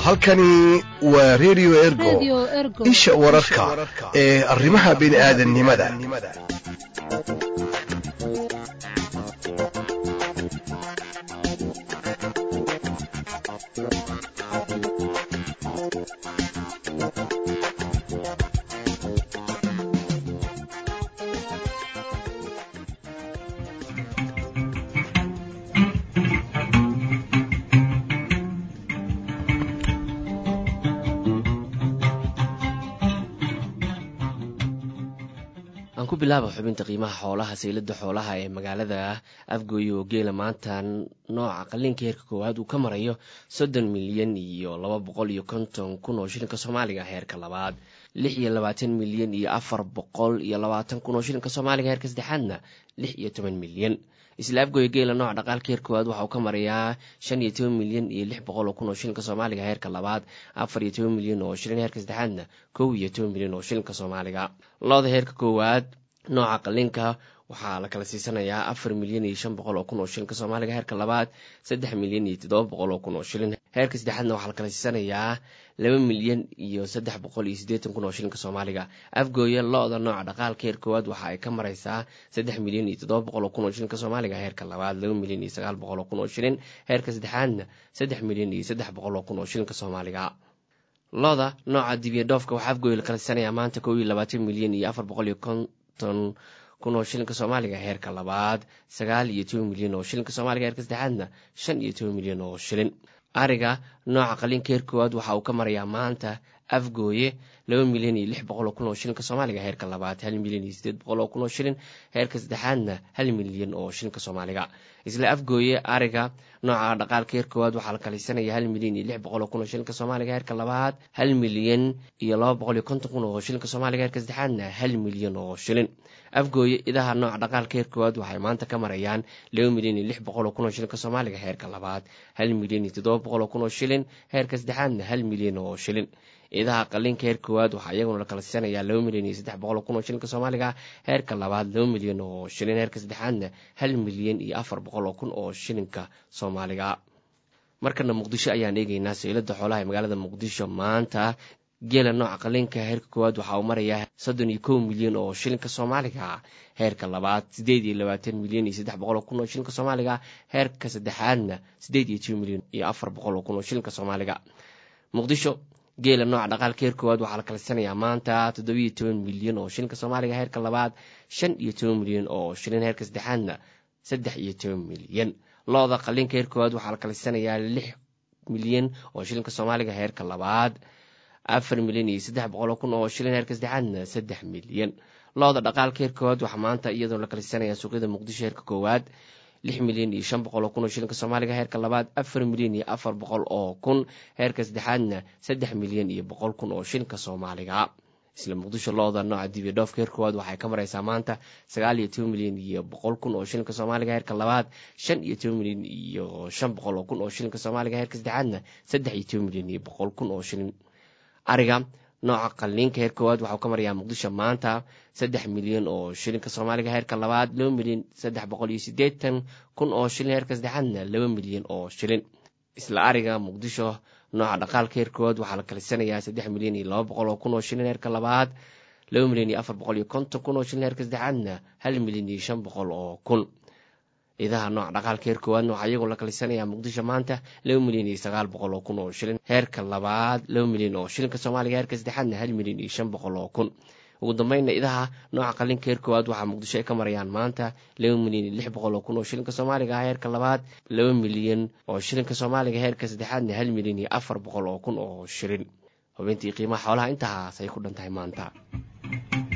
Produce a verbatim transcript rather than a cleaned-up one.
halkani waa radio ergo isha wararka ee arrimaha bini'aadanimada. bilaaba xubinta qiimaha xoolaha saylada xoolaha ee magaalada Afgooye oo geela maanta nooca qalinka heerka koowaad uu ka marayo soddon milyan iyo laba boqol iyo konton kun oo shilinka Soomaaliga heerka labaad lix iyo labaatan milyan iyo afar boqol iyo labaatan kun oo shilinka Soomaaliga heerka saddexaadna lix iyo toban milyan. isla Afgooye geela nooca dhaqaalka heerka koowaad waxa uu ka marayaa shan iyo toban milyan iyo lix boqol oo kun oo shilinka Soomaaliga heerka labaad afar iyo toban milyan oo shilin heerka saddexaadna kow iyo toban milyan oo shilinka Soomaaliga. looda heerka koowaad nooca qalinka waxaa la kala siisanayaa afar milyan iyo shan boqol oo kun oo shilinka Soomaaliga heerka labaad saddex milyan iyo toddoba boqol oo kun oo shilin heerka saddexaadna waxaa la kala siisanayaa laba milyan iyo saddex boqol iyo siddeetan kun oo shilinka Soomaaliga. Afgooye looda nooca dhaqaalka heerka koowaad waxa ay ka maraysaa saddex milyan iyo toddoba boqol oo kun oo shilinka Soomaaliga heerka labaad laba milyan iyo sagaal boqol oo kun oo shilin heerka saddexaadna saddex milyan iyo saddex boqol oo kun oo shilinka Soomaaliga. looda nooca dibiya dhoofka waxaa Afgooye la kala siisanayaa maanta kow iyo labaatan milyan iyo afar boqol iyo kun oo shilinka Soomaaliga heerka labaad sagaal iyo toban milyan oo shilinka Soomaaliga heerka saddexaadna shan iyo toban milyan oo shilin. ariga nooca qalinka heerka koowaad waxa uu ka marayaa maanta Afgooye laba milyan iyo lix boqol oo kun oo shilinka Soomaaliga heerka labaad hal milyan iyo siddeed boqol oo kun oo shilin heerka saddexaadna hal milyan oo shilinka Soomaaliga. isla Afgooye ariga nooca dhaqaalka heerka koowaad waxaa la kala siisanayaa hal milyan iyo lix boqol oo kun oo shilinka Soomaaliga heerka labaad hal milyan iyo laba boqol iyo konton kun oo shilinka Soomaaliga heerka saddexaadna hal milyan oo shilin. Afgooye idaha nooca dhaqaalka heerka koowaad waxay maanta ka marayaan laba milyan iyo lix boqol oo kun oo shilinka Soomaaliga heerka labaad hal milyan iyo toddoba boqol oo kun oo shilin heerka saddexaadna hal milyan oo shilin. idaha qalinka heerka koowaad waxaa iyaguna la kala siisanayaa laba milyan iyo saddex boqol oo kun oo shilinka Soomaaliga heerka labaad laba milyan oo shilin heerka saddexaadna hal milyan iyo afar boqol oo kun oo shilinka Soomaaliga. markana Muqdisho ayaan eegaynaa saylada xoolaha ee magaalada Muqdisho maanta geela nooca qalinka heerka koowaad waxa uu marayaa soddon iyo kow milyan oo shilinka Soomaaliga heerka labaad siddeed iyo labaatan milyan iyo saddex boqol oo kun oo shilinka Soomaaliga heerka saddexaadna siddeed iyo toban milyan iyo afar boqol oo kun oo shilinka Soomaaliga. Muqdisho geela nooca dhaqaalka heerka koowaad waxaa la kala siisanayaa maanta toddoba iyo toban milyan oo shilinka Soomaaliga heerka labaad shan iyo toban milyan oo shilin heerka saddexaadna saddex iyo toban milyan. looda qalinka heerka koowaad waxaa la kala siisanayaa lix milyan oo shilinka Soomaaliga heerka labaad afar milyan iyo saddex boqol oo kun oo shilin heerka saddexaadna saddex milyan. looda dhaqaalka heerka koowaad waxaa maanta iyadoo la kala siisanayaa suuqyada Muqdisho heerka koowaad lix milyan iyo shan boqol oo kun oo shilinka Soomaaliga heerka labaad afar milyan iyo afar boqol oo kun heerka saddexaadna saddex milyan iyo boqol kun oo shilinka Soomaaliga. isla Muqdisho looda nooca dibiya dhoofka heerka koowaad waxay ka maraysaa maanta sagaal iyo toban milyan iyo boqol kun oo shilinka Soomaaliga heerka labaad shan iyo toban milyan iyo shan boqol oo kun oo shilinka Soomaaliga heerka saddexaadna saddex iyo toban milyan iyo boqol kun oo shilin. ariga nooca qalinka heerka koowaad waxa uu ka marayaa Muqdisho maanta saddex milyan oo shilinka Soomaaliga heerka labaad laba milyan saddex boqol iyo siddeetan kun oo shilin heerka saddexaadna laba milyan oo shilin. isla ariga Muqdisho nooca dhaqaalka heerka koowaad waxaa la kala siisanayaa saddex milyan iyo laba boqol oo kun oo shilin heerka labaad laba milyan iyo afar boqol iyo konton kun oo shilin heerka saddexaadna hal milyan iyo shan boqol oo kun. idaha nooca dhaqaalka heerka koowaad waxaa iyagoo la kala siisanayaa Muqdisho maanta laba milyan iyo sagaal boqol oo kun oo shilin heerka labaad laba milyan oo shilinka Soomaaliga heerka saddexaadna hal milyan iyo shan boqol oo kun. ugu dambeynna idaha nooca qalinka heerka koowaad waxaa Muqdisho ay ka marayaan maanta laba milyan iyo lix boqol oo kun oo shilinka Soomaaliga heerka labaad laba milyan oo shilinka Soomaaliga heerka saddexaadna hal milyan iyo afar boqol oo kun oo shilin. hubintii qiimaha xoolaha intaas ay ku dhantahay maanta.